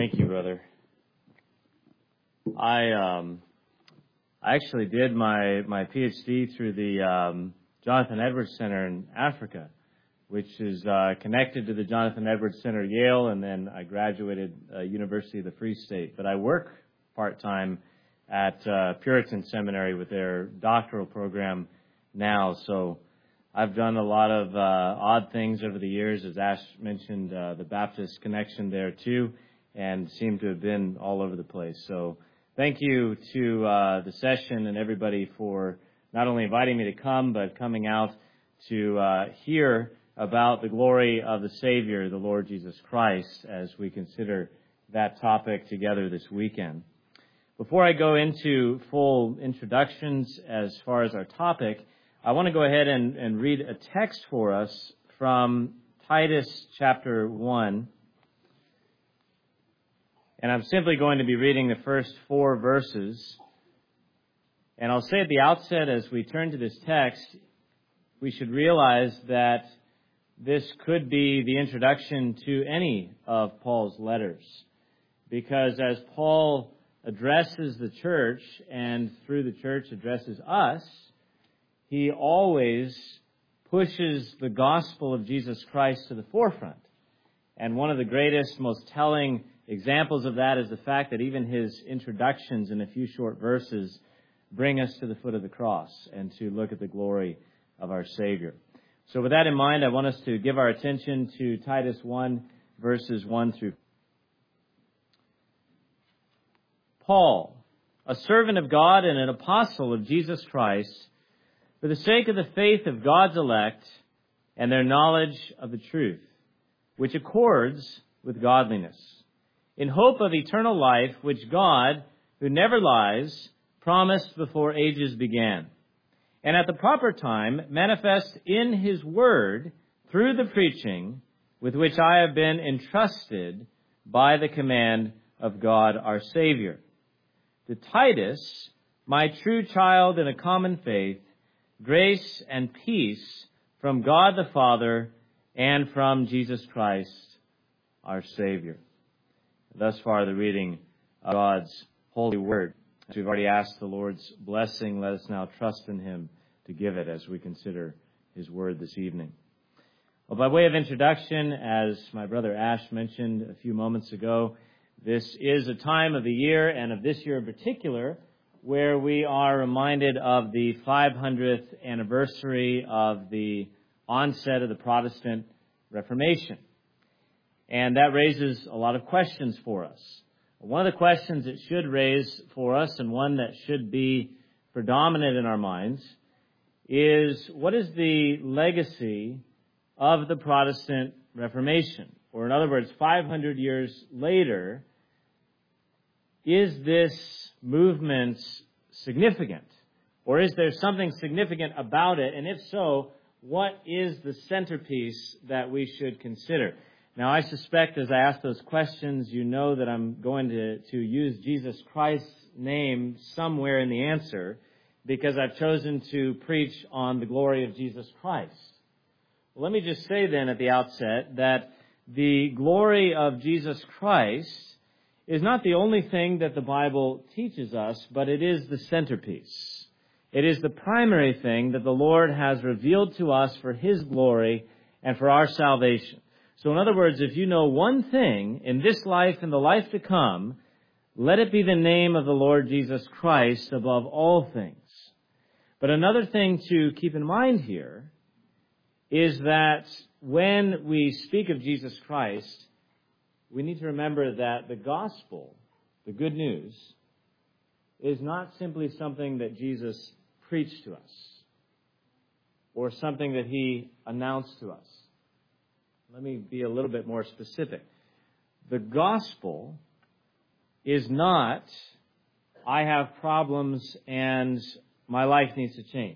Thank you, brother. I actually did my PhD through the Jonathan Edwards Center in Africa, which is connected to the Jonathan Edwards Center, Yale, and then I graduated University of the Free State. But I work part-time at Puritan Seminary with their doctoral program now, so I've done a lot of odd things over the years, as Ash mentioned, the Baptist connection there too, and seem to have been all over the place. So thank you to the session and everybody for not only inviting me to come, but coming out to hear about the glory of the Savior, the Lord Jesus Christ, as we consider that topic together this weekend. Before I go into full introductions as far as our topic, I want to go ahead and read a text for us from Titus chapter 1. And I'm simply going to be reading the first 4 verses. And I'll say at the outset, as we turn to this text, we should realize that this could be the introduction to any of Paul's letters. Because as Paul addresses the church, and through the church addresses us, he always pushes the gospel of Jesus Christ to the forefront. And one of the greatest, most telling examples of that is the fact that even his introductions in a few short verses bring us to the foot of the cross and to look at the glory of our Savior. So with that in mind, I want us to give our attention to Titus 1, verses 1 through 4. Paul, a servant of God and an apostle of Jesus Christ, for the sake of the faith of God's elect and their knowledge of the truth, which accords with godliness, in hope of eternal life, which God, who never lies, promised before ages began, and at the proper time manifest in His word through the preaching with which I have been entrusted by the command of God our Savior. To Titus, my true child in a common faith, grace and peace from God the Father and from Jesus Christ, our Savior. Thus far, the reading of God's holy word. As we've already asked the Lord's blessing, let us now trust in Him to give it as we consider His word this evening. Well, by way of introduction, as my brother Ash mentioned a few moments ago, this is a time of the year, and of this year in particular, where we are reminded of the 500th anniversary of the onset of the Protestant Reformation. And that raises a lot of questions for us. One of the questions it should raise for us, and one that should be predominant in our minds, is what is the legacy of the Protestant Reformation? Or in other words, 500 years later, is this movement significant? Or is there something significant about it? And if so, what is the centerpiece that we should consider? Now, I suspect as I ask those questions, you know that I'm going to use Jesus Christ's name somewhere in the answer, because I've chosen to preach on the glory of Jesus Christ. Well, let me just say then at the outset that the glory of Jesus Christ is not the only thing that the Bible teaches us, but it is the centerpiece. It is the primary thing that the Lord has revealed to us for His glory and for our salvation. So in other words, if you know one thing in this life and the life to come, let it be the name of the Lord Jesus Christ above all things. But another thing to keep in mind here is that when we speak of Jesus Christ, we need to remember that the gospel, the good news, is not simply something that Jesus preached to us or something that He announced to us. Let me be a little bit more specific. The gospel is not, I have problems and my life needs to change.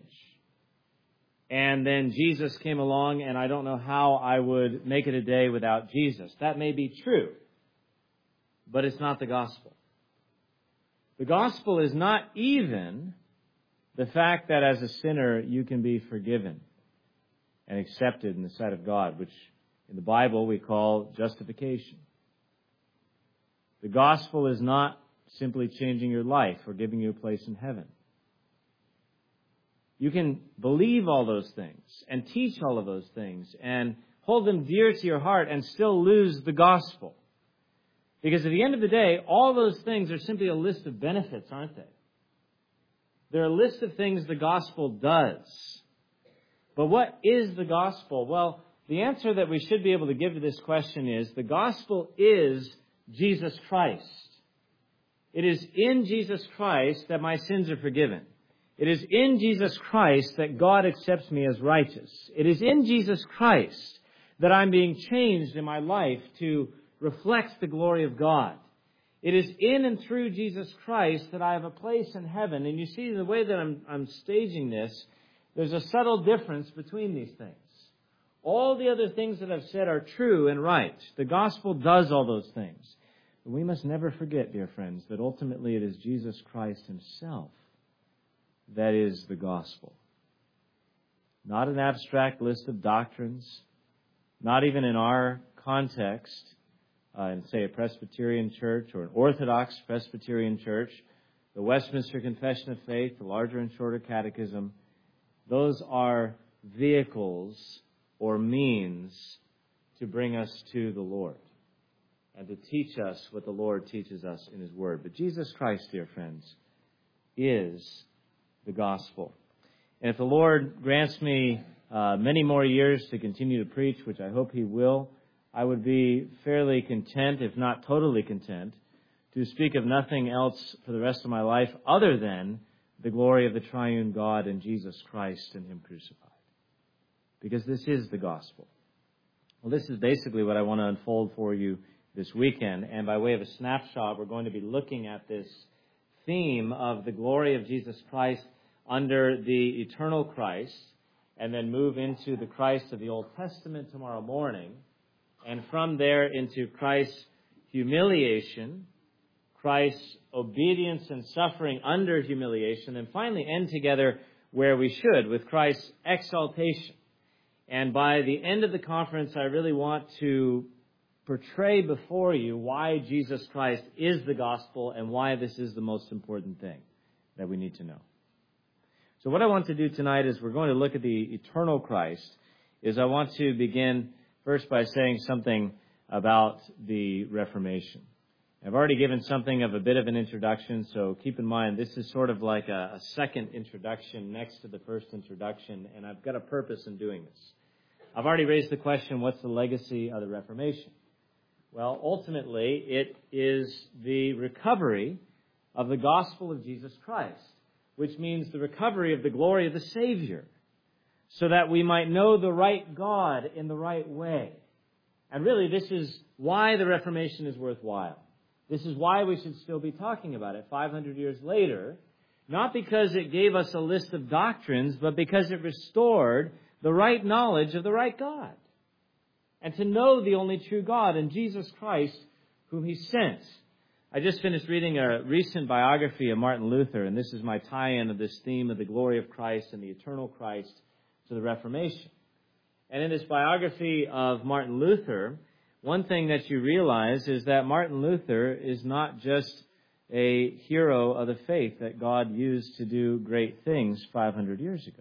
And then Jesus came along and I don't know how I would make it a day without Jesus. That may be true, but it's not the gospel. The gospel is not even the fact that as a sinner you can be forgiven and accepted in the sight of God, which in the Bible we call justification. The gospel is not simply changing your life or giving you a place in heaven. You can believe all those things and teach all of those things and hold them dear to your heart and still lose the gospel. Because at the end of the day, all those things are simply a list of benefits, aren't they? They're a list of things the gospel does. But what is the gospel? Well, the answer that we should be able to give to this question is the gospel is Jesus Christ. It is in Jesus Christ that my sins are forgiven. It is in Jesus Christ that God accepts me as righteous. It is in Jesus Christ that I'm being changed in my life to reflect the glory of God. It is in and through Jesus Christ that I have a place in heaven. And you see, the way that I'm staging this, there's a subtle difference between these things. All the other things that I've said are true and right. The gospel does all those things. But we must never forget, dear friends, that ultimately it is Jesus Christ himself that is the gospel. Not an abstract list of doctrines, not even in our context, in, say, a Presbyterian church or an Orthodox Presbyterian church, the Westminster Confession of Faith, the larger and shorter catechism. Those are vehicles or means to bring us to the Lord and to teach us what the Lord teaches us in his word. But Jesus Christ, dear friends, is the gospel. And if the Lord grants me many more years to continue to preach, which I hope he will, I would be fairly content, if not totally content, to speak of nothing else for the rest of my life other than the glory of the triune God and Jesus Christ and him crucified. Because this is the gospel. Well, this is basically what I want to unfold for you this weekend. And by way of a snapshot, we're going to be looking at this theme of the glory of Jesus Christ under the eternal Christ, and then move into the Christ of the Old Testament tomorrow morning, and from there into Christ's humiliation, Christ's obedience and suffering under humiliation, and finally end together where we should, with Christ's exaltation. And by the end of the conference, I really want to portray before you why Jesus Christ is the gospel and why this is the most important thing that we need to know. So what I want to do tonight is we're going to look at the eternal Christ. I want to begin first by saying something about the Reformation. I've already given something of a bit of an introduction, so keep in mind this is sort of like a second introduction next to the first introduction, and I've got a purpose in doing this. I've already raised the question, what's the legacy of the Reformation? Well, ultimately, it is the recovery of the gospel of Jesus Christ, which means the recovery of the glory of the Savior, so that we might know the right God in the right way. And really, this is why the Reformation is worthwhile. This is why we should still be talking about it 500 years later, not because it gave us a list of doctrines, but because it restored the right knowledge of the right God, and to know the only true God and Jesus Christ, whom he sent. I just finished reading a recent biography of Martin Luther, and this is my tie-in of this theme of the glory of Christ and the eternal Christ to the Reformation. And in this biography of Martin Luther, one thing that you realize is that Martin Luther is not just a hero of the faith that God used to do great things 500 years ago.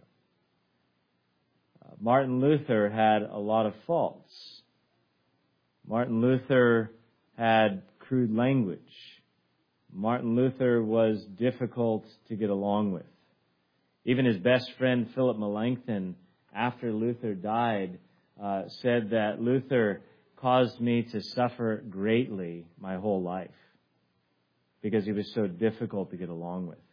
Martin Luther had a lot of faults. Martin Luther had crude language. Martin Luther was difficult to get along with. Even his best friend, Philip Melanchthon, after Luther died, said that Luther caused me to suffer greatly my whole life because he was so difficult to get along with.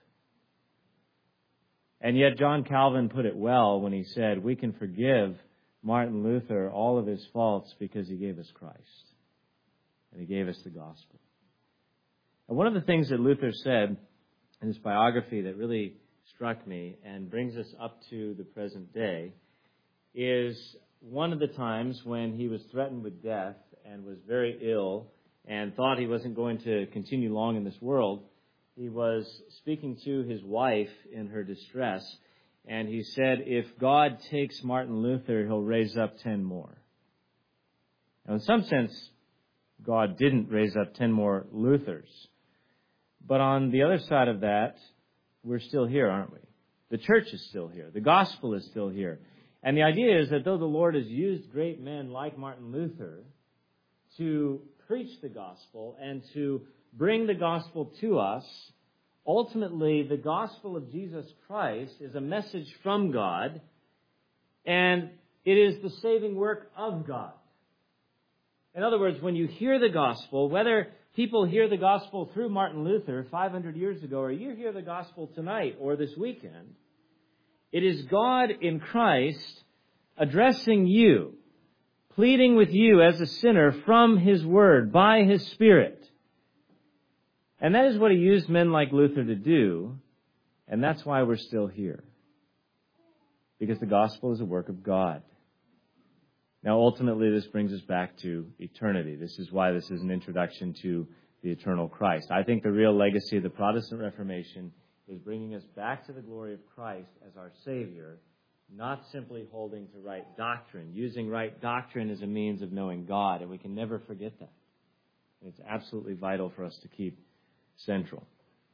And yet John Calvin put it well when he said, we can forgive Martin Luther all of his faults because he gave us Christ. And he gave us the gospel. And one of the things that Luther said in his biography that really struck me and brings us up to the present day is one of the times when he was threatened with death and was very ill and thought he wasn't going to continue long in this world. He was speaking to his wife in her distress, and he said, if God takes Martin Luther, he'll raise up 10 more. Now, in some sense, God didn't raise up 10 more Luthers. But on the other side of that, we're still here, aren't we? The church is still here. The gospel is still here. And the idea is that though the Lord has used great men like Martin Luther to preach the gospel and to bring the gospel to us, ultimately the gospel of Jesus Christ is a message from God, and it is the saving work of God. In other words, when you hear the gospel, whether people hear the gospel through Martin Luther 500 years ago, or you hear the gospel tonight or this weekend, it is God in Christ addressing you, pleading with you as a sinner from His Word, by His Spirit. And that is what He used men like Luther to do, and that's why we're still here. Because the gospel is a work of God. Now, ultimately, this brings us back to eternity. This is why this is an introduction to the eternal Christ. I think the real legacy of the Protestant Reformation is bringing us back to the glory of Christ as our Savior, not simply holding to right doctrine, using right doctrine as a means of knowing God, and we can never forget that. It's absolutely vital for us to keep central.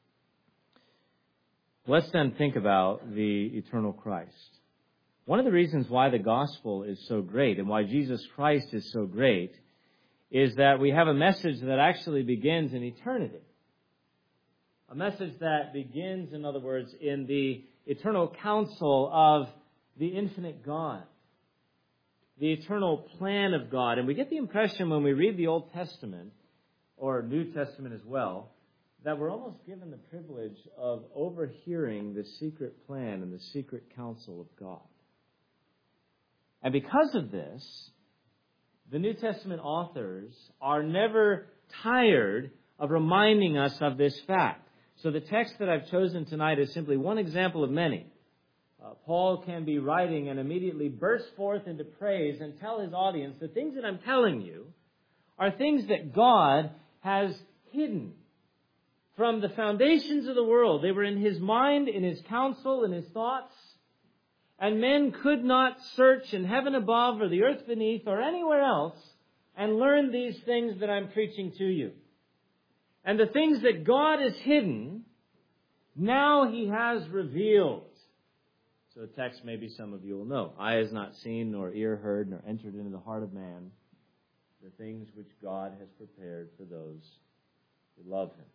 Let's then think about the eternal Christ. One of the reasons why the gospel is so great and why Jesus Christ is so great is that we have a message that actually begins in eternity. A message that begins, in other words, in the eternal counsel of the infinite God, the eternal plan of God. And we get the impression when we read the Old Testament, or New Testament as well, that we're almost given the privilege of overhearing the secret plan and the secret counsel of God. And because of this, the New Testament authors are never tired of reminding us of this fact. So the text that I've chosen tonight is simply one example of many. Paul can be writing and immediately burst forth into praise and tell his audience the things that I'm telling you are things that God has hidden from the foundations of the world. They were in His mind, in His counsel, in His thoughts. And men could not search in heaven above or the earth beneath or anywhere else and learn these things that I'm preaching to you. And the things that God has hidden, now He has revealed. So the text maybe some of you will know. Eye has not seen, nor ear heard, nor entered into the heart of man the things which God has prepared for those who love Him.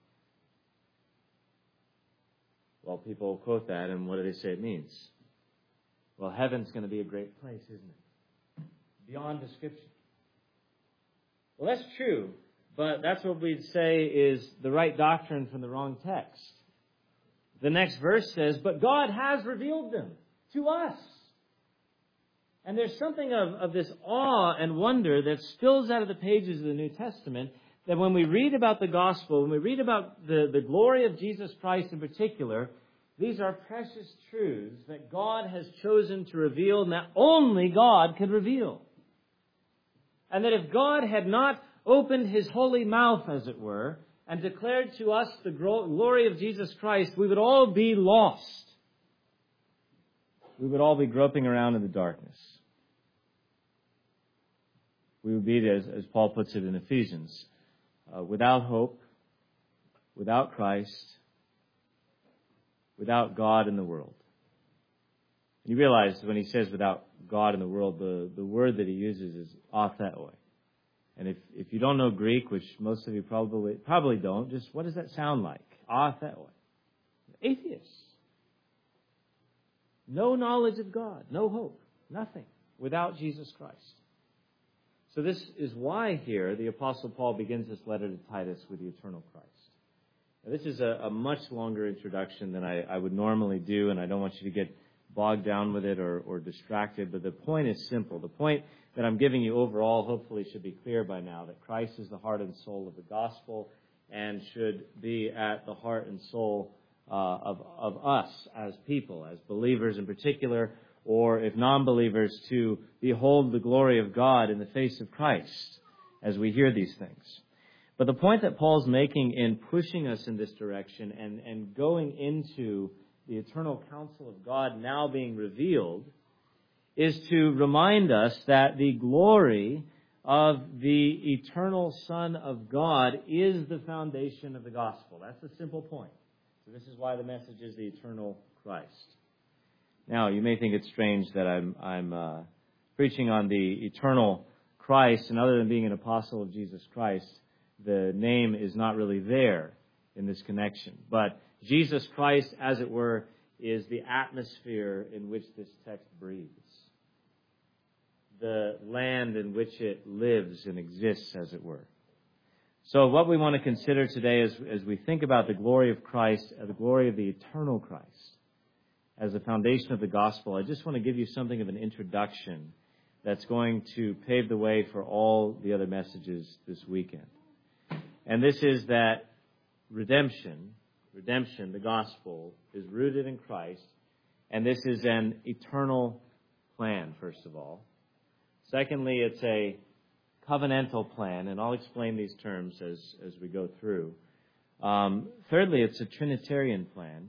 Well, people quote that, and what do they say it means? Well, heaven's going to be a great place, isn't it? Beyond description. Well, that's true, but that's what we'd say is the right doctrine from the wrong text. The next verse says, but God has revealed them to us. And there's something of this awe and wonder that spills out of the pages of the New Testament, that when we read about the gospel, when we read about the glory of Jesus Christ in particular, these are precious truths that God has chosen to reveal and that only God could reveal. And that if God had not opened His holy mouth, as it were, and declared to us the glory of Jesus Christ, we would all be lost. We would all be groping around in the darkness. We would be, as Paul puts it in Ephesians, without hope, without Christ, without God in the world. You realize when he says without God in the world, the word that he uses is atheoi. And if you don't know Greek, which most of you probably don't, just what does that sound like? Atheoi. Atheists. No knowledge of God, no hope, nothing without Jesus Christ. So this is why here the Apostle Paul begins this letter to Titus with the eternal Christ. Now, this is a much longer introduction than I would normally do, and I don't want you to get bogged down with it or distracted, but the point is simple. The point that I'm giving you overall hopefully should be clear by now, that Christ is the heart and soul of the gospel and should be at the heart and soul of us as people, as believers in particular, or if non-believers, to behold the glory of God in the face of Christ as we hear these things. But the point that Paul's making in pushing us in this direction and going into the eternal counsel of God now being revealed is to remind us that the glory of the eternal Son of God is the foundation of the gospel. That's the simple point. So this is why the message is the eternal Christ. Now, you may think it's strange that I'm preaching on the eternal Christ, and other than being an apostle of Jesus Christ, the name is not really there in this connection. But Jesus Christ, as it were, is the atmosphere in which this text breathes, the land in which it lives and exists, as it were. So what we want to consider today as we think about the glory of Christ, the glory of the eternal Christ, as the foundation of the gospel, I just want to give you something of an introduction that's going to pave the way for all the other messages this weekend. And this is that redemption, the gospel, is rooted in Christ, and this is an eternal plan, first of all. Secondly, it's a covenantal plan, and I'll explain these terms as we go through. Thirdly, it's a Trinitarian plan.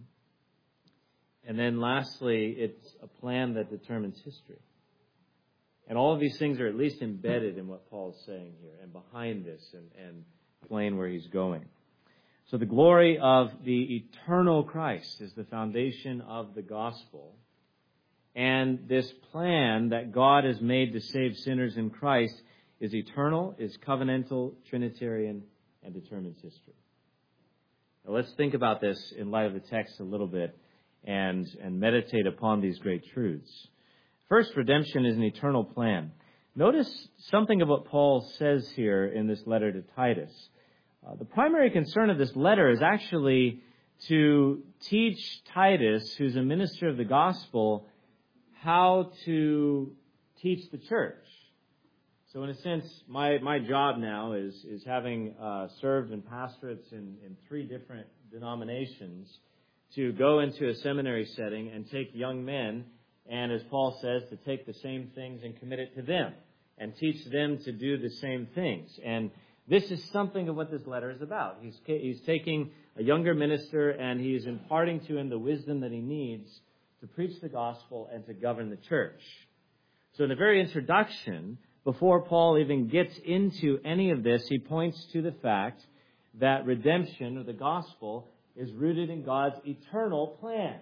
And then lastly, it's a plan that determines history. And all of these things are at least embedded in what Paul is saying here and behind this and explain where he's going. So the glory of the eternal Christ is the foundation of the gospel. And this plan that God has made to save sinners in Christ is eternal, is covenantal, Trinitarian, and determines history. Now let's think about this in light of the text a little bit and meditate upon these great truths. First, redemption is an eternal plan. Notice something of what Paul says here in this letter to Titus. The primary concern of this letter is actually to teach Titus, who's a minister of the gospel, how to teach the church. So in a sense, my job now is having served in pastorates in 3 different denominations, to go into a seminary setting and take young men, and as Paul says, to take the same things and commit it to them and teach them to do the same things. And this is something of what this letter is about. He's taking a younger minister and he's imparting to him the wisdom that he needs to preach the gospel and to govern the church. So in the very introduction, before Paul even gets into any of this, he points to the fact that redemption, or the gospel, is rooted in God's eternal plan,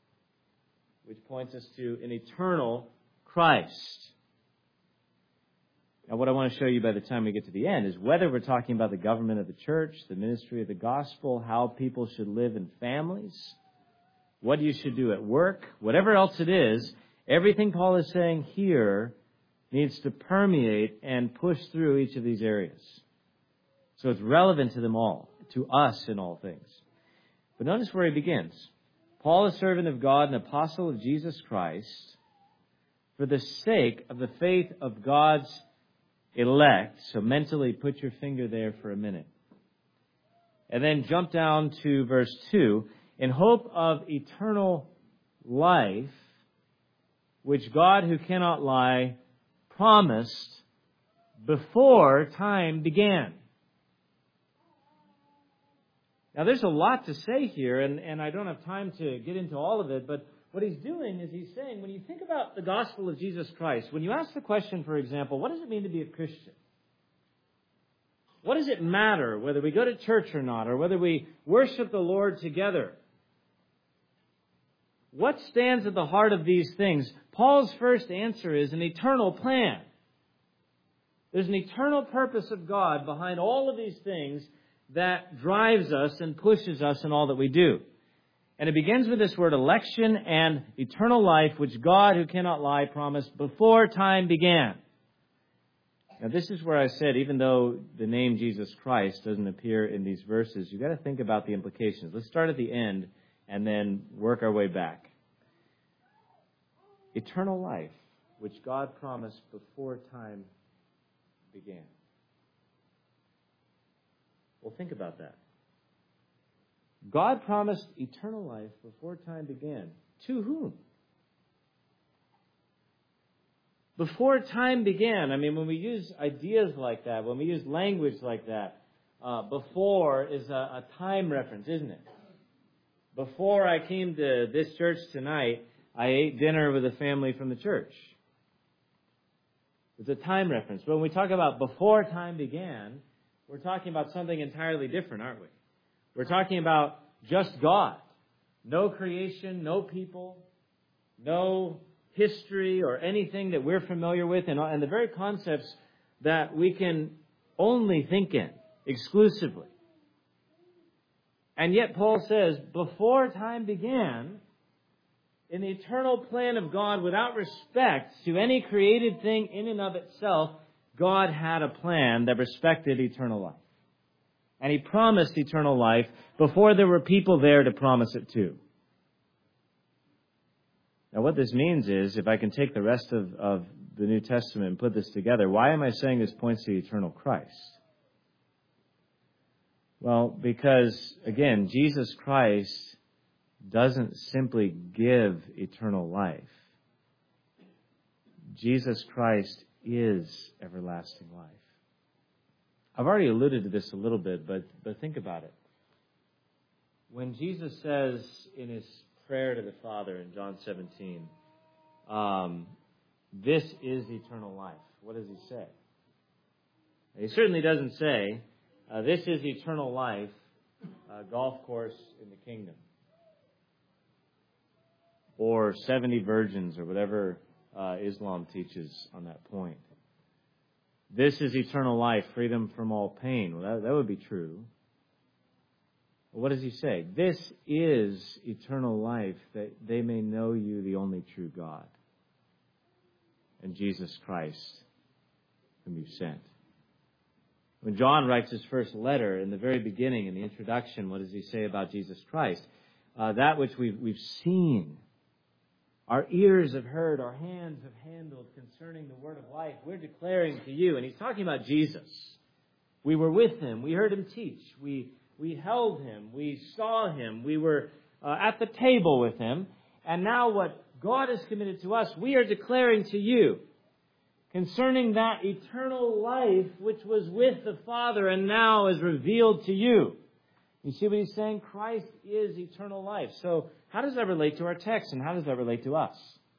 which points us to an eternal Christ. Now, what I want to show you by the time we get to the end is whether we're talking about the government of the church, the ministry of the gospel, how people should live in families, what you should do at work, whatever else it is, everything Paul is saying here needs to permeate and push through each of these areas. So it's relevant to them all, to us in all things. But notice where he begins. Paul, a servant of God and apostle of Jesus Christ, for the sake of the faith of God's elect. So mentally put your finger there for a minute. And then jump down to verse 2. In hope of eternal life, which God, who cannot lie, promised before time began. Now, there's a lot to say here, and I don't have time to get into all of it, but what he's doing is he's saying, when you think about the gospel of Jesus Christ, when you ask the question, for example, what does it mean to be a Christian? What does it matter whether we go to church or not, or whether we worship the Lord together? What stands at the heart of these things? Paul's first answer is an eternal plan. There's an eternal purpose of God behind all of these things that drives us and pushes us in all that we do. And it begins with this word election and eternal life, which God, who cannot lie, promised before time began. Now, this is where I said, even though the name Jesus Christ doesn't appear in these verses, you've got to think about the implications. Let's start at the end and then work our way back. Eternal life, which God promised before time began. Well, think about that. God promised eternal life before time began. To whom? Before time began. I mean, when we use ideas like that, when we use language like that, before is a time reference, isn't it? Before I came to this church tonight, I ate dinner with a family from the church. It's a time reference. But when we talk about before time began, we're talking about something entirely different, aren't we? We're talking about just God. No creation, no people, no history or anything that we're familiar with, and the very concepts that we can only think in exclusively. And yet Paul says, before time began, in the eternal plan of God, without respect to any created thing in and of itself, God had a plan that respected eternal life. And He promised eternal life before there were people there to promise it to. Now what this means is, if I can take the rest of the New Testament and put this together, why am I saying this points to eternal Christ? Well, because, again, Jesus Christ doesn't simply give eternal life. Jesus Christ is everlasting life. I've already alluded to this a little bit, but think about it. When Jesus says in His prayer to the Father in John 17, this is eternal life, what does He say? He certainly doesn't say, this is eternal life, golf course in the kingdom. Or 70 virgins, or whatever Islam teaches on that point. This is eternal life, freedom from all pain. Well, that would be true. But what does He say? This is eternal life, that they may know You, the only true God, and Jesus Christ, whom You sent. When John writes his first letter, in the very beginning, in the introduction, what does he say about Jesus Christ? That which we've seen, our ears have heard, our hands have handled concerning the word of life, we're declaring to you. And he's talking about Jesus. We were with Him. We heard Him teach. We held Him. We saw Him. We were at the table with Him. And now what God has committed to us, we are declaring to you concerning that eternal life which was with the Father and now is revealed to you. You see what he's saying? Christ is eternal life. So how does that relate to our text, and how does that relate to us?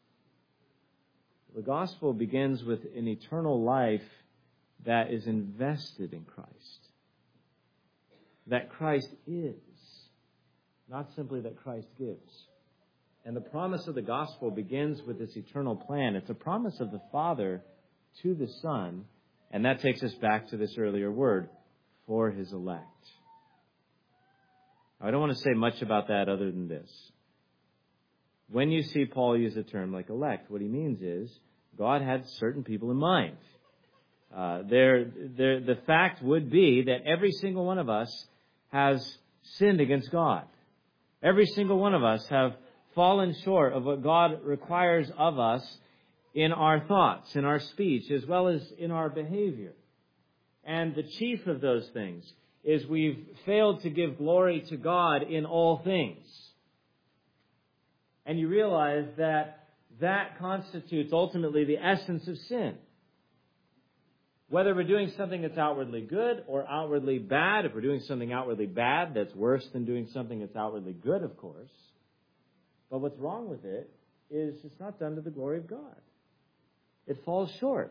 The gospel begins with an eternal life that is invested in Christ. That Christ is, not simply that Christ gives. And the promise of the gospel begins with this eternal plan. It's a promise of the Father to the Son, and that takes us back to this earlier word, for His elect. I don't want to say much about that other than this. When you see Paul use a term like elect, what he means is God had certain people in mind. The fact would be that every single one of us has sinned against God. Every single one of us have fallen short of what God requires of us in our thoughts, in our speech, as well as in our behavior. And the chief of those things is we've failed to give glory to God in all things. And you realize that that constitutes ultimately the essence of sin. Whether we're doing something that's outwardly good or outwardly bad, if we're doing something outwardly bad, that's worse than doing something that's outwardly good, of course. But what's wrong with it is it's not done to the glory of God. It falls short.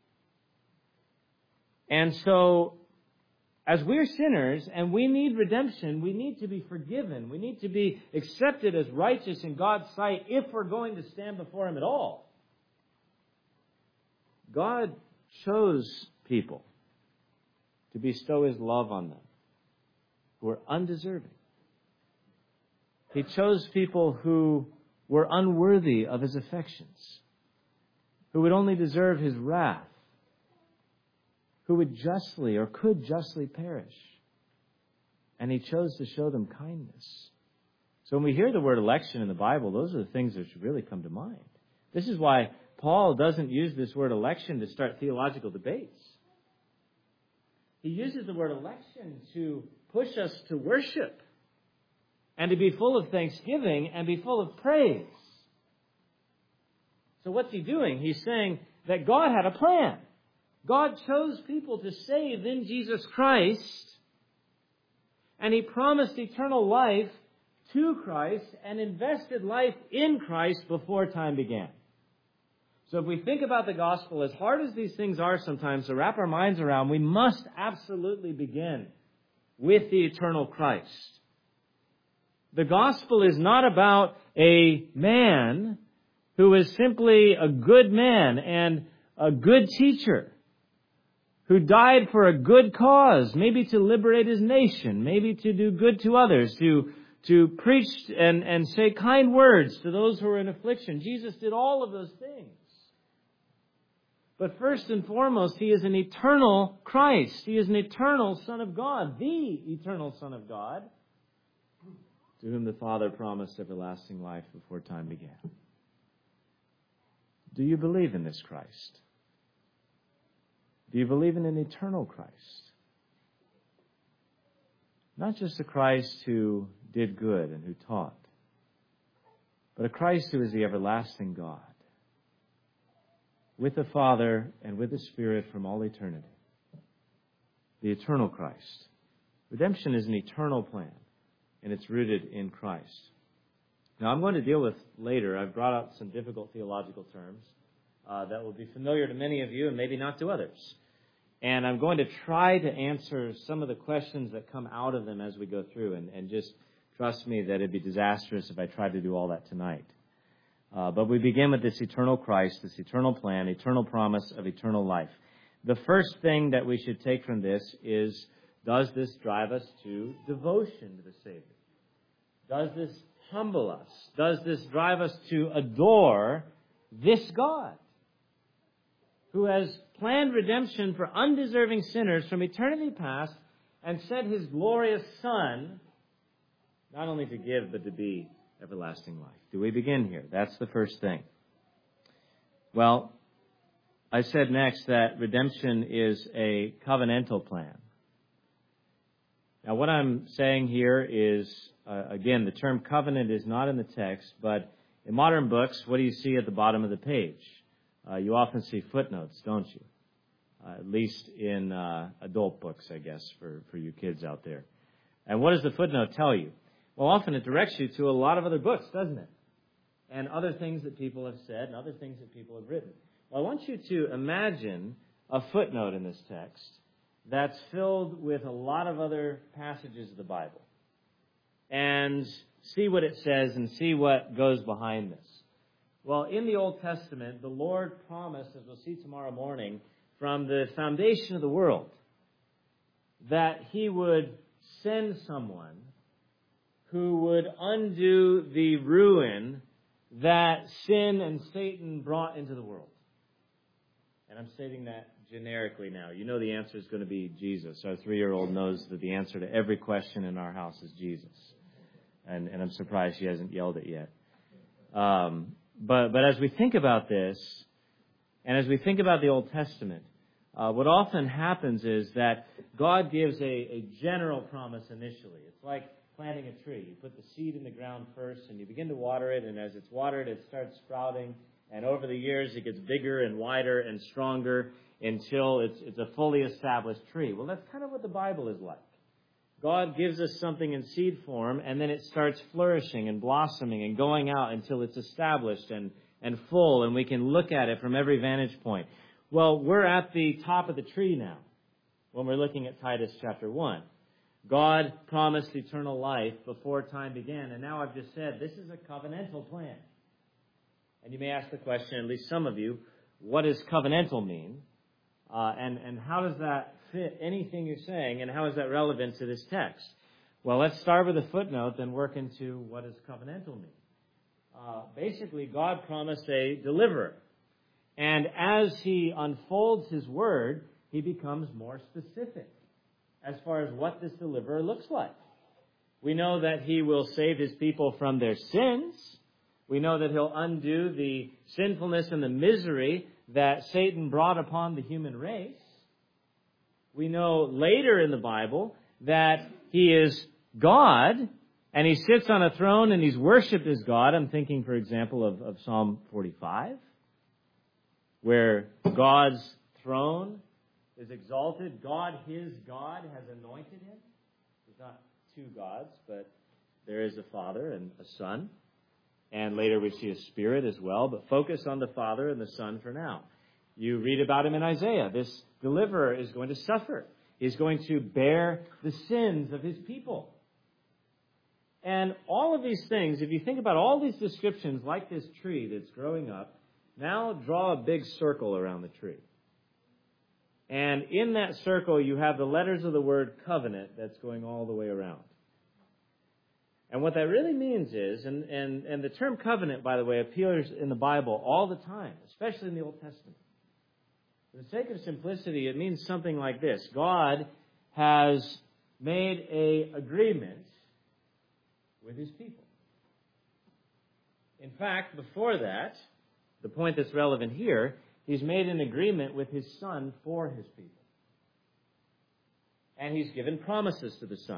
And so, as we're sinners and we need redemption, we need to be forgiven. We need to be accepted as righteous in God's sight if we're going to stand before Him at all. God chose people to bestow His love on them who were undeserving. He chose people who were unworthy of His affections, who would only deserve His wrath, who would justly or could justly perish. And He chose to show them kindness. So when we hear the word election in the Bible, those are the things that should really come to mind. This is why Paul doesn't use this word election to start theological debates. He uses the word election to push us to worship and to be full of thanksgiving and be full of praise. So what's he doing? He's saying that God had a plan. God chose people to save in Jesus Christ, and He promised eternal life to Christ and invested life in Christ before time began. So if we think about the gospel, as hard as these things are sometimes to wrap our minds around, we must absolutely begin with the eternal Christ. The gospel is not about a man who is simply a good man and a good teacher, who died for a good cause, maybe to liberate his nation, maybe to do good to others, to preach and say kind words to those who are in affliction. Jesus did all of those things. But first and foremost, He is an eternal Christ. He is an eternal Son of God, the eternal Son of God, to whom the Father promised everlasting life before time began. Do you believe in this Christ? Do you believe in an eternal Christ? Not just a Christ who did good and who taught, but a Christ who is the everlasting God, with the Father and with the Spirit from all eternity. The eternal Christ. Redemption is an eternal plan, and it's rooted in Christ. Now, I'm going to deal with later, I've brought out some difficult theological terms that will be familiar to many of you and maybe not to others. And I'm going to try to answer some of the questions that come out of them as we go through, and just trust me that it'd be disastrous if I tried to do all that tonight. But we begin with this eternal Christ, this eternal plan, eternal promise of eternal life. The first thing that we should take from this is, does this drive us to devotion to the Savior? Does this humble us? Does this drive us to adore this God who has planned redemption for undeserving sinners from eternity past and sent His glorious Son not only to give but to be everlasting life? Do we begin here? That's the first thing. Well, I said next that redemption is a covenantal plan. Now, what I'm saying here is, again, the term covenant is not in the text, but in modern books, what do you see at the bottom of the page? You often see footnotes, don't you? At least in adult books, I guess, for you kids out there. And what does the footnote tell you? Well, often it directs you to a lot of other books, doesn't it? And other things that people have said and other things that people have written. Well, I want you to imagine a footnote in this text that's filled with a lot of other passages of the Bible. And see what it says and see what goes behind this. Well, in the Old Testament, the Lord promised, as we'll see tomorrow morning, from the foundation of the world, that He would send someone who would undo the ruin that sin and Satan brought into the world. And I'm stating that generically now. You know the answer is going to be Jesus. Our 3-year-old knows that the answer to every question in our house is Jesus. And I'm surprised she hasn't yelled it yet. But as we think about this, and as we think about the Old Testament, what often happens is that God gives a general promise initially. It's like planting a tree. You put the seed in the ground first, and you begin to water it, and as it's watered, it starts sprouting, and over the years, it gets bigger and wider and stronger until it's a fully established tree. Well, that's kind of what the Bible is like. God gives us something in seed form, and then it starts flourishing and blossoming and going out until it's established and full, and we can look at it from every vantage point. Well, we're at the top of the tree now when we're looking at Titus chapter 1. God promised eternal life before time began, and now I've just said this is a covenantal plan. And you may ask the question, at least some of you, what does covenantal mean? And how does that fit anything you're saying, and how is that relevant to this text? Well, let's start with a footnote, then work into what does covenantal mean. Basically, God promised a deliverer. And as He unfolds His word, He becomes more specific as far as what this deliverer looks like. We know that He will save His people from their sins. We know that He'll undo the sinfulness and the misery that Satan brought upon the human race. We know later in the Bible that He is God, and He sits on a throne and He's worshipped as God. I'm thinking, for example, of Psalm 45, where God's throne is exalted. God, His God, has anointed Him. There's not two gods, but there is a Father and a Son. And later we see a Spirit as well, but focus on the Father and the Son for now. You read about him in Isaiah. This deliverer is going to suffer. He's going to bear the sins of his people. And all of these things, if you think about all these descriptions, like this tree that's growing up, now draw a big circle around the tree. And in that circle, you have the letters of the word covenant that's going all the way around. And what that really means is, and the term covenant, by the way, appears in the Bible all the time, especially in the Old Testament. For the sake of simplicity, it means something like this. God has made an agreement with his people. In fact, before that, the point that's relevant here, he's made an agreement with his Son for his people. And he's given promises to the Son.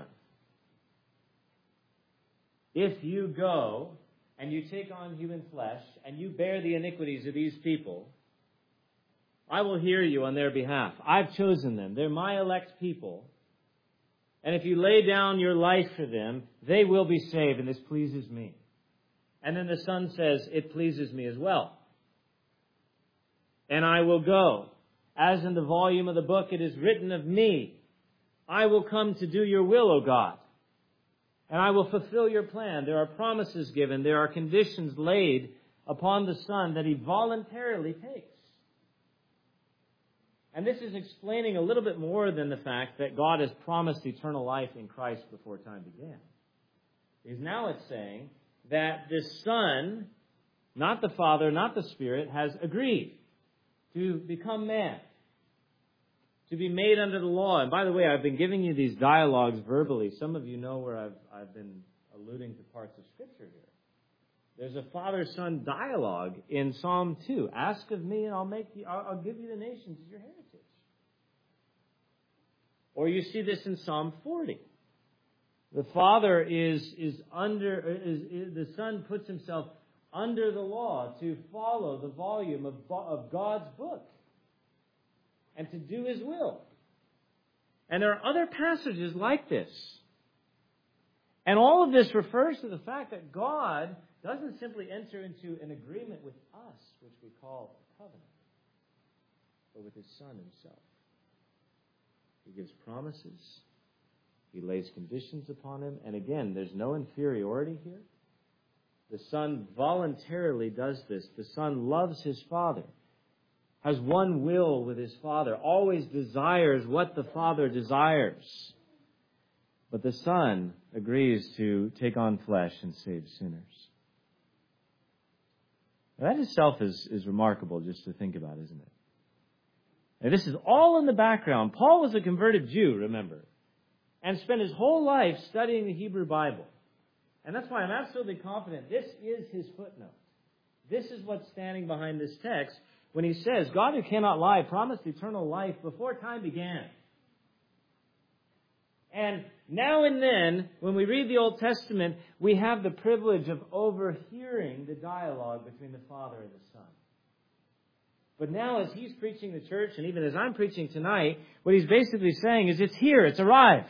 If you go and you take on human flesh and you bear the iniquities of these people, I will hear you on their behalf. I've chosen them. They're my elect people. And if you lay down your life for them, they will be saved, and this pleases me. And then the Son says, it pleases me as well. And I will go. As in the volume of the book, it is written of me, I will come to do your will, O God. And I will fulfill your plan. There are promises given. There are conditions laid upon the Son that he voluntarily takes. And this is explaining a little bit more than the fact that God has promised eternal life in Christ before time began. Because now it's saying that the Son, not the Father, not the Spirit, has agreed to become man, to be made under the law. And by the way, I've been giving you these dialogues verbally. Some of you know where I've been alluding to parts of Scripture here. There's a father-son dialogue in Psalm 2. Ask of me, and I'll give you the nations as your heritage. Or you see this in Psalm 40. The father the son puts himself under the law to follow the volume of God's book and to do his will. And there are other passages like this. And all of this refers to the fact that God doesn't simply enter into an agreement with us, which we call a covenant, but with his Son himself. He gives promises. He lays conditions upon him. And again, there's no inferiority here. The Son voluntarily does this. The Son loves his Father, has one will with his Father, always desires what the Father desires. But the Son agrees to take on flesh and save sinners. Now, that itself is remarkable just to think about, isn't it? And this is all in the background. Paul was a converted Jew, remember, and spent his whole life studying the Hebrew Bible. And that's why I'm absolutely confident this is his footnote. This is what's standing behind this text when he says, God who cannot lie promised eternal life before time began. And now and then, when we read the Old Testament, we have the privilege of overhearing the dialogue between the Father and the Son. But now, as he's preaching the church, and even as I'm preaching tonight, what he's basically saying is, it's here, it's arrived.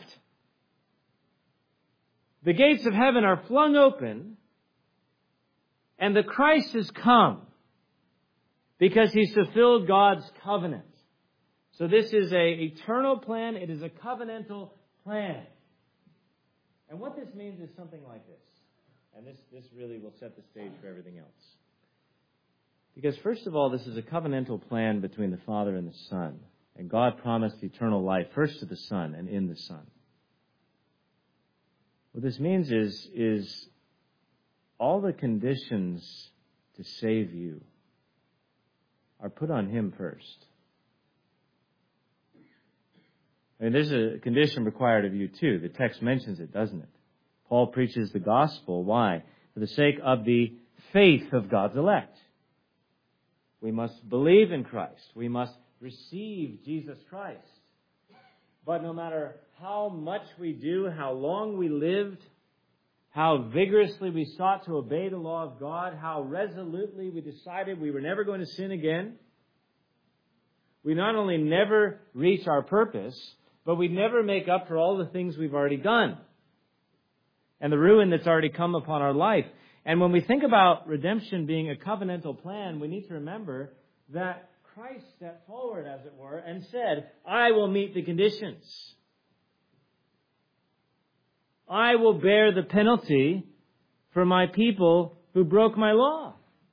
The gates of heaven are flung open, and the Christ has come because he's fulfilled God's covenant. So this is an eternal plan. It is a covenantal plan. And what this means is something like this. And this really will set the stage for everything else. Because first of all, this is a covenantal plan between the Father and the Son. And God promised eternal life first to the Son and in the Son. What this means is all the conditions to save you are put on him first. I mean, there's a condition required of you too. The text mentions it, doesn't it? Paul preaches the gospel. Why? For the sake of the faith of God's elect. We must believe in Christ. We must receive Jesus Christ. But no matter how much we do, how long we lived, how vigorously we sought to obey the law of God, how resolutely we decided we were never going to sin again, we not only never reach our purpose, but we never make up for all the things we've already done and the ruin that's already come upon our life. And when we think about redemption being a covenantal plan, we need to remember that Christ stepped forward, as it were, and said, I will meet the conditions. I will bear the penalty for my people who broke my law.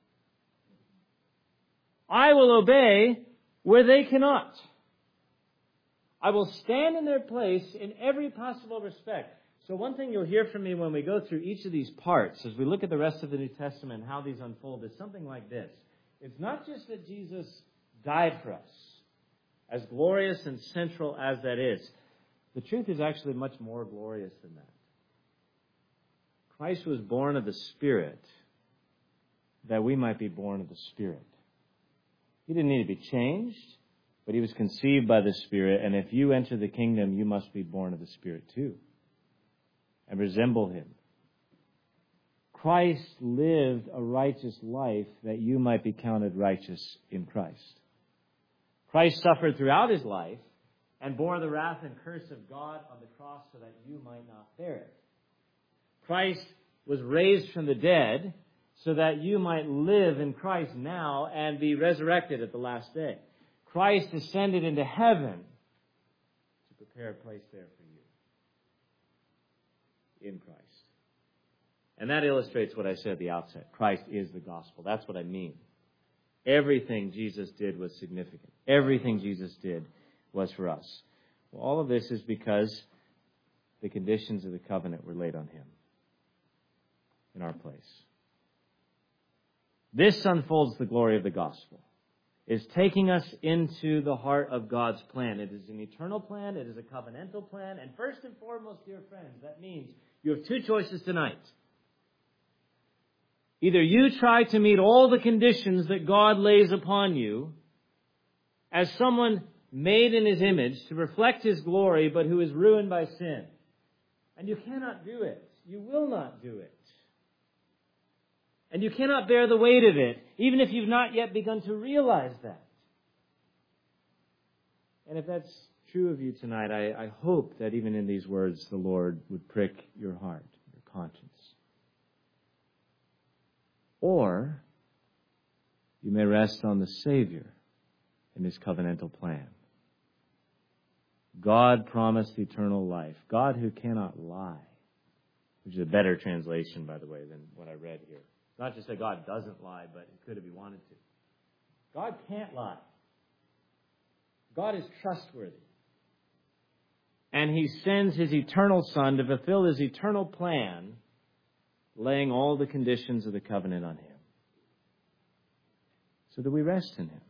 I will obey where they cannot. I will stand in their place in every possible respect. So one thing you'll hear from me when we go through each of these parts, as we look at the rest of the New Testament and how these unfold, is something like this. It's not just that Jesus died for us, as glorious and central as that is. The truth is actually much more glorious than that. Christ was born of the Spirit that we might be born of the Spirit. He didn't need to be changed, but he was conceived by the Spirit, and if you enter the kingdom, you must be born of the Spirit too, and resemble him. Christ lived a righteous life that you might be counted righteous in Christ. Christ suffered throughout his life and bore the wrath and curse of God on the cross so that you might not bear it. Christ was raised from the dead so that you might live in Christ now and be resurrected at the last day. Christ ascended into heaven to prepare a place there for you in Christ. And that illustrates what I said at the outset. Christ is the gospel. That's what I mean. Everything Jesus did was significant. Everything Jesus did was for us. Well, all of this is because the conditions of the covenant were laid on him in our place. This unfolds the glory of the gospel. It's taking us into the heart of God's plan. It is an eternal plan. It is a covenantal plan. And first and foremost, dear friends, that means you have two choices tonight. Either you try to meet all the conditions that God lays upon you as someone made in his image to reflect his glory, but who is ruined by sin. And you cannot do it. You will not do it. And you cannot bear the weight of it, even if you've not yet begun to realize that. And if that's true of you tonight, I hope that even in these words, the Lord would prick your heart, your conscience. Or you may rest on the Savior in his covenantal plan. God promised eternal life. God who cannot lie. Which is a better translation, by the way, than what I read here. It's not just that God doesn't lie, but he could if he wanted to. God can't lie. God is trustworthy. And he sends his eternal Son to fulfill his eternal plan, laying all the conditions of the covenant on him. So do we rest in him?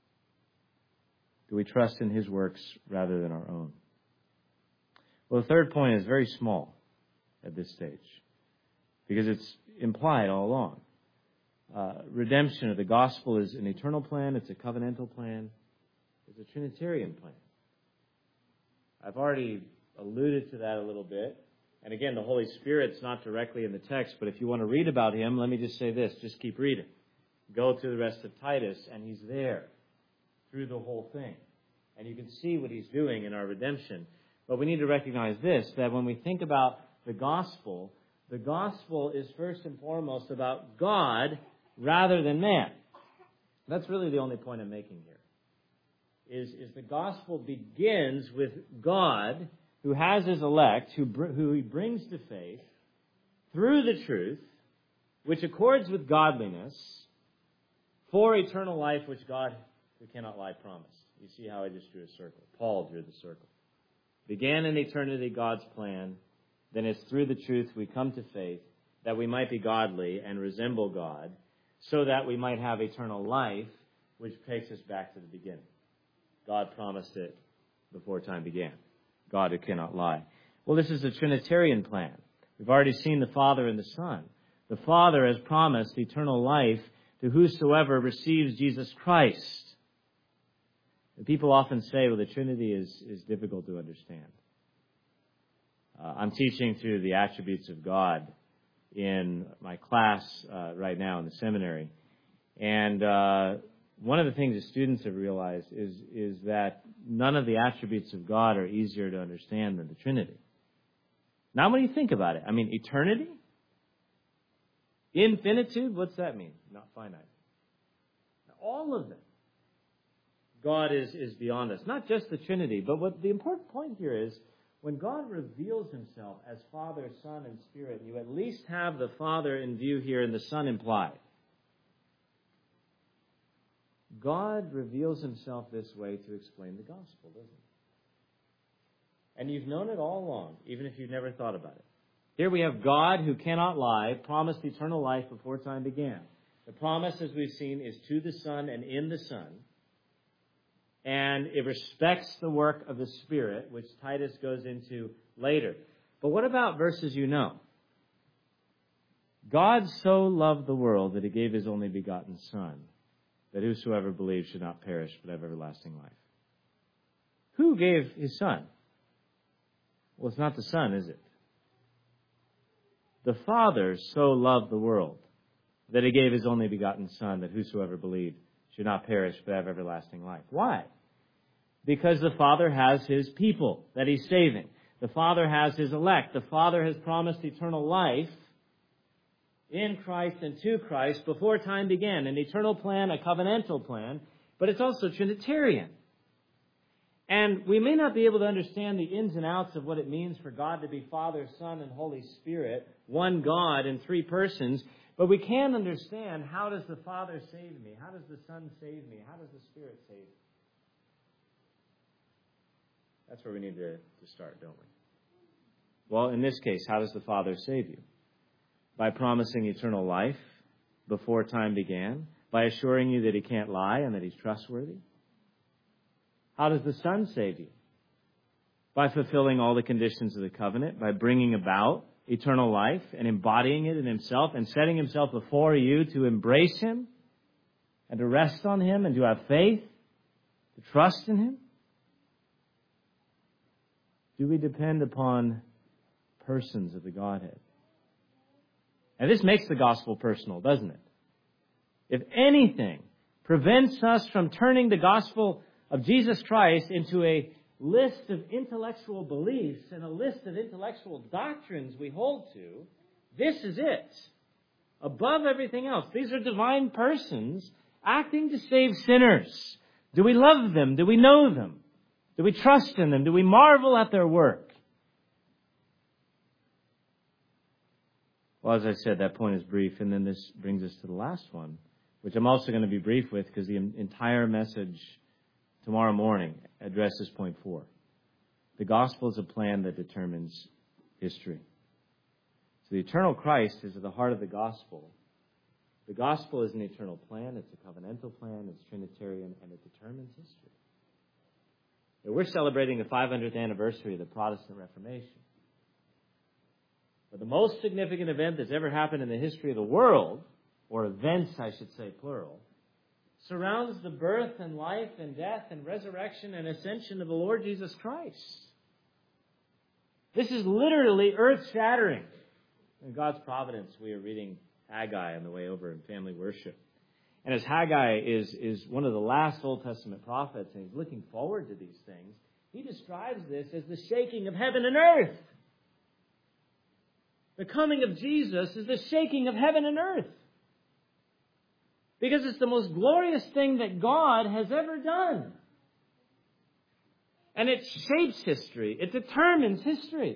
Do we trust in his works rather than our own? Well, the third point is very small at this stage, because it's implied all along. Redemption of the gospel is an eternal plan. It's a covenantal plan. It's a Trinitarian plan. I've already alluded to that a little bit. And again, the Holy Spirit's not directly in the text, but if you want to read about him, let me just say this. Just keep reading. Go to the rest of Titus, and he's there through the whole thing. And you can see what he's doing in our redemption. But we need to recognize this, that when we think about the gospel is first and foremost about God rather than man. That's really the only point I'm making here. Is the gospel begins with God, who has his elect, who he brings to faith through the truth, which accords with godliness, for eternal life, which God, who cannot lie, promised. You see how I just drew a circle. Paul drew the circle. Began in eternity God's plan. Then it's through the truth we come to faith, that we might be godly and resemble God, so that we might have eternal life, which takes us back to the beginning. God promised it before time began. God who cannot lie. Well, this is the Trinitarian plan. We've already seen the Father and the Son. The Father has promised eternal life to whosoever receives Jesus Christ. And people often say, well, the Trinity is difficult to understand. I'm teaching through the attributes of God in my class right now in the seminary. And one of the things the students have realized is that none of the attributes of God are easier to understand than the Trinity. Now, when you think about it, I mean, eternity? Infinitude, what's that mean? Not finite. All of them. God is beyond us. Not just the Trinity, but what the important point here is, when God reveals himself as Father, Son, and Spirit, you at least have the Father in view here and the Son implied. God reveals himself this way to explain the gospel, doesn't he? And you've known it all along, even if you've never thought about it. Here we have God who cannot lie, promised eternal life before time began. The promise, as we've seen, is to the Son and in the Son. And it respects the work of the Spirit, which Titus goes into later. But what about verses you know? God so loved the world that he gave his only begotten Son, that whosoever believes should not perish but have everlasting life. Who gave his Son? Well, it's not the Son, is it? The Father so loved the world that he gave his only begotten Son, that whosoever believed should not perish but have everlasting life. Why? Because the Father has his people that he's saving. The Father has his elect. The Father has promised eternal life in Christ and to Christ before time began. An eternal plan, a covenantal plan, but it's also Trinitarian. And we may not be able to understand the ins and outs of what it means for God to be Father, Son, and Holy Spirit, one God in three persons, but we can understand, how does the Father save me? How does the Son save me? How does the Spirit save me? That's where we need to start, don't we? Well, in this case, how does the Father save you? By promising eternal life before time began, by assuring you that he can't lie and that he's trustworthy. How does the Son save you? By fulfilling all the conditions of the covenant, by bringing about eternal life and embodying it in himself and setting himself before you to embrace him and to rest on him and to have faith, to trust in him. Do we depend upon persons of the Godhead? And this makes the gospel personal, doesn't it? If anything prevents us from turning the gospel of Jesus Christ into a list of intellectual beliefs and a list of intellectual doctrines we hold to, this is it. Above everything else, these are divine persons acting to save sinners. Do we love them? Do we know them? Do we trust in them? Do we marvel at their work? Well, as I said, that point is brief, and then this brings us to the last one, which I'm also going to be brief with because the entire message tomorrow morning addresses point 4. The gospel is a plan that determines history. So the eternal Christ is at the heart of the gospel. The gospel is an eternal plan. It's a covenantal plan. It's Trinitarian, and it determines history. Now, we're celebrating the 500th anniversary of the Protestant Reformation. But the most significant event that's ever happened in the history of the world, or events, I should say, plural, surrounds the birth and life and death and resurrection and ascension of the Lord Jesus Christ. This is literally earth-shattering. In God's providence, we are reading Haggai on the way over in family worship. And as Haggai is one of the last Old Testament prophets, and he's looking forward to these things, he describes this as the shaking of heaven and earth. The coming of Jesus is the shaking of heaven and earth. Because it's the most glorious thing that God has ever done. And it shapes history. It determines history.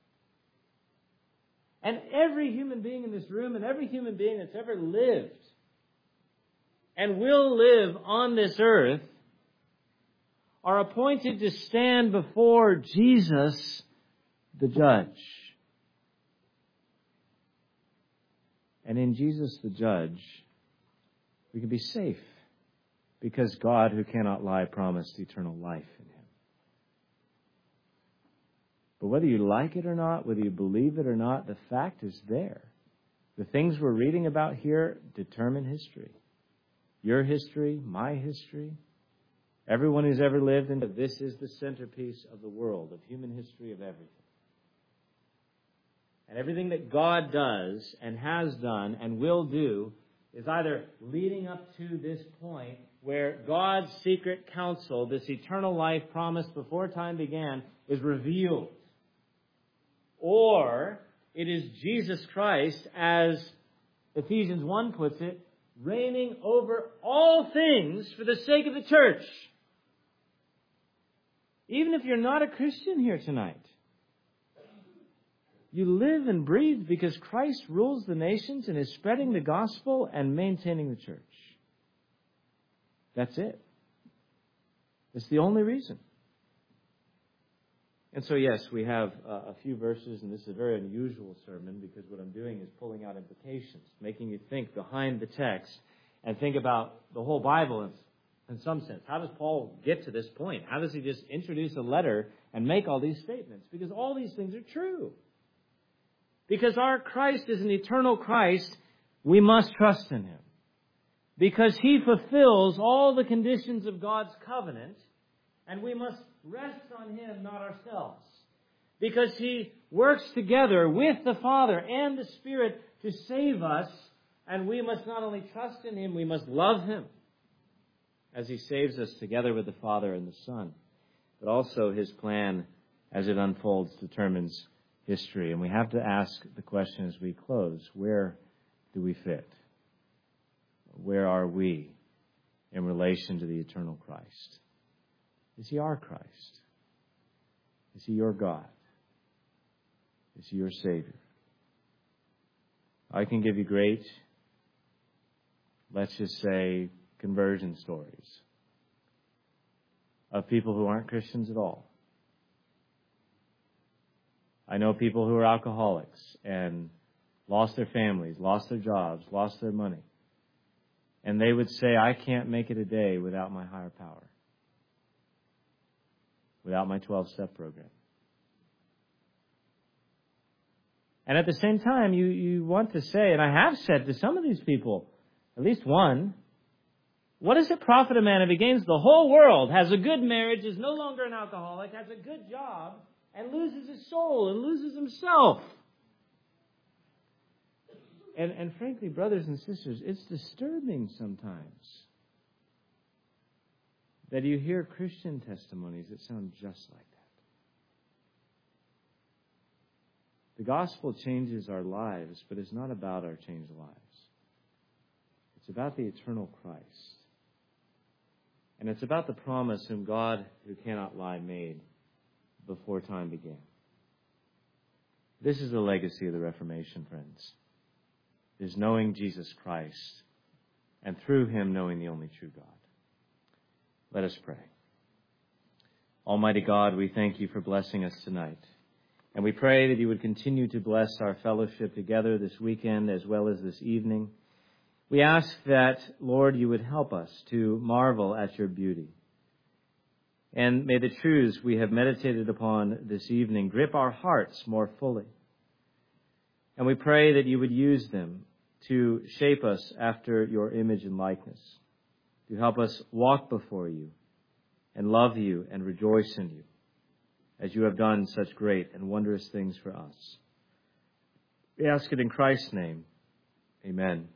And every human being in this room and every human being that's ever lived and will live on this earth are appointed to stand before Jesus, the judge. And in Jesus, the judge, we can be safe because God, who cannot lie, promised eternal life in him. But whether you like it or not, whether you believe it or not, the fact is there. The things we're reading about here determine history. Your history, my history, everyone who's ever lived, and this is the centerpiece of the world, of human history, of everything. And everything that God does and has done and will do is either leading up to this point where God's secret counsel, this eternal life promised before time began, is revealed. Or it is Jesus Christ as Ephesians 1 puts it, reigning over all things for the sake of the church. Even if you're not a Christian here tonight, you live and breathe because Christ rules the nations and is spreading the gospel and maintaining the church. That's it. It's the only reason. And so, yes, we have a few verses, and this is a very unusual sermon because what I'm doing is pulling out implications, making you think behind the text and think about the whole Bible in some sense. How does Paul get to this point? How does he just introduce a letter and make all these statements? Because all these things are true. Because our Christ is an eternal Christ, we must trust in Him. Because He fulfills all the conditions of God's covenant, and we must rest on Him, not ourselves. Because He works together with the Father and the Spirit to save us, and we must not only trust in Him, we must love Him as He saves us together with the Father and the Son. But also His plan, as it unfolds, determines history. And we have to ask the question as we close, where do we fit? Where are we in relation to the eternal Christ? Is He our Christ? Is He your God? Is He your Savior? I can give you great, let's just say, conversion stories of people who aren't Christians at all. I know people who are alcoholics and lost their families, lost their jobs, lost their money. And they would say, I can't make it a day without my higher power, without my 12-step program. And at the same time, you want to say, and I have said to some of these people, at least one, what does it profit a man if he gains the whole world, has a good marriage, is no longer an alcoholic, has a good job, and loses his soul and loses himself? And frankly, brothers and sisters, it's disturbing sometimes that you hear Christian testimonies that sound just like that. The gospel changes our lives, but it's not about our changed lives. It's about the eternal Christ. And it's about the promise whom God, who cannot lie, made before time began. This is the legacy of the Reformation, friends, is knowing Jesus Christ, and through Him knowing the only true God. Let us pray. Almighty God, we thank You for blessing us tonight. And we pray that You would continue to bless our fellowship together this weekend as well as this evening. We ask that, Lord, You would help us to marvel at Your beauty. And may the truths we have meditated upon this evening grip our hearts more fully. And we pray that You would use them to shape us after Your image and likeness, to help us walk before You and love You and rejoice in You, as You have done such great and wondrous things for us. We ask it in Christ's name. Amen.